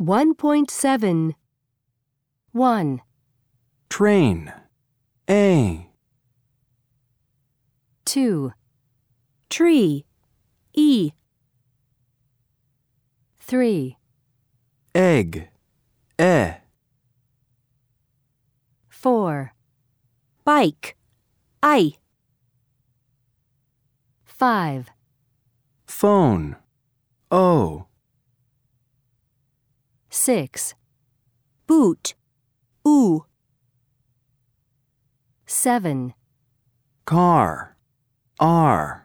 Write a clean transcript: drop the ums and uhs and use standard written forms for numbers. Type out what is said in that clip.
1.7 1. Train. A. 2. Tree. E. 3. Egg. E. 4. Bike. I. 5. Phone. O. 6. Boot. Oo. 7. Car. R.